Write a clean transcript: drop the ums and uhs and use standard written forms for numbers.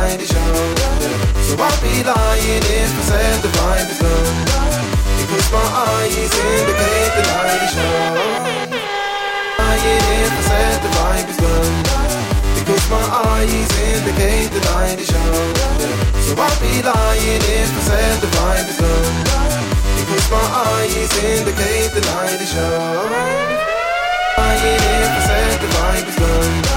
light is young. So I'd be lying if I said the vibe is gone, because my eyes indicate the light is young. Lying if I said the vibe is gone, because my eyes indicate the light is young. So I'd be lying if I said the vibe is gone, because my eyes indicate the light is young. Lying if I said the vibe is gone,